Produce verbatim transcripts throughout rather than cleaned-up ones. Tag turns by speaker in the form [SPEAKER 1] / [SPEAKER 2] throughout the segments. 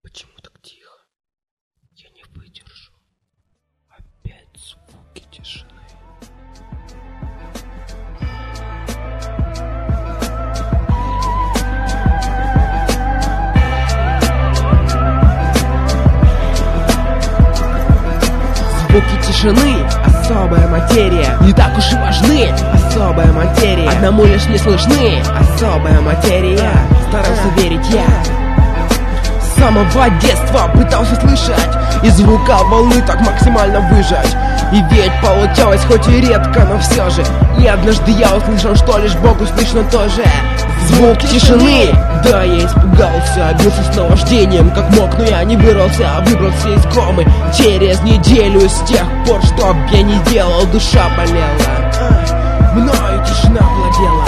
[SPEAKER 1] Почему так тихо? Я не выдержу. Опять звуки тишины. Звуки тишины, особая материя. Не так уж и важны, особая материя. Одному лишь не слышны, особая материя. Старался верить я. С самого детства пытался слышать и звука волны так максимально выжать. И ведь получалось хоть и редко, но все же. И однажды я услышал, что лишь Богу слышно тоже звук тишины. Да, я испугался, бился с наваждением как мог, но я не вырвался, а выбрался из комы. Через неделю с тех пор, что б я не делал, душа болела. Мною тишина владела.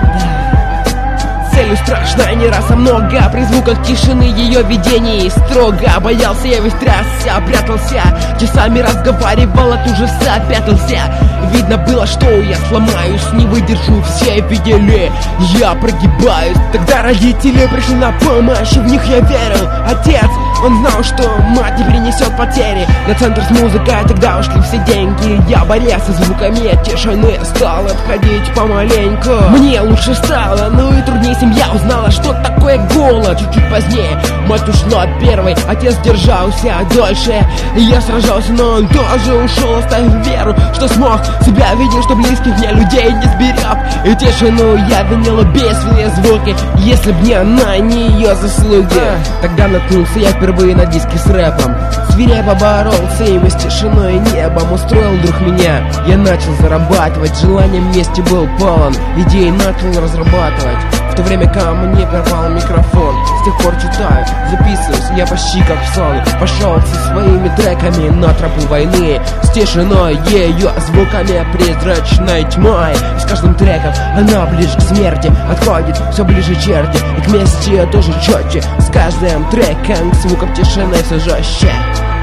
[SPEAKER 1] Целью страшная, не раз, а много. При звуках тишины ее видений строго боялся я, весь трясся, прятался. Часами разговаривал, от ужаса пятался. Видно было, что я сломаюсь, не выдержу, все видели, я прогибаюсь. Тогда родители пришли на помощь, и в них я верил. Отец, он знал, что мать не перенесет потери. На центр с музыкой тогда ушли все деньги. Я боролся с звуками тишины, стал отходить помаленьку. Мне лучше стало, но и труднее семья узнала, что такое голод. Чуть-чуть позднее мать ушла первой, отец держался дольше. Я сражался, но он тоже ушел, оставив веру, что смог. Себя видел, что близких мне людей не сберег. И тишину я винил бедственные звуки, если б не она, не ее заслуги. Тогда наткнулся я впервые на диски с рэпом. Свирепо боролся им с тишиной и небом. Устроил вдруг меня, я начал зарабатывать. Желанием вместе был полон, идеи начал разрабатывать. В то время ко мне пропал микрофон. С тех пор читаю, записываюсь я почти как в сон. Пошел со своими треками на тропу войны, с тишиной, ее звуками призрачной тьмой. И с каждым треком она ближе к смерти отходит, все ближе черти, и к мести тоже четче. С каждым треком к звукам тишины все жестче.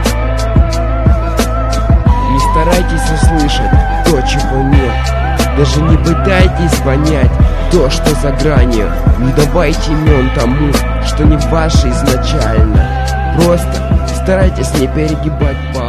[SPEAKER 1] Не старайтесь услышать то, чего нет. Даже не пытайтесь понять то, что за гранью. Не давайте имен тому, что не ваше изначально. Просто старайтесь не перегибать палку.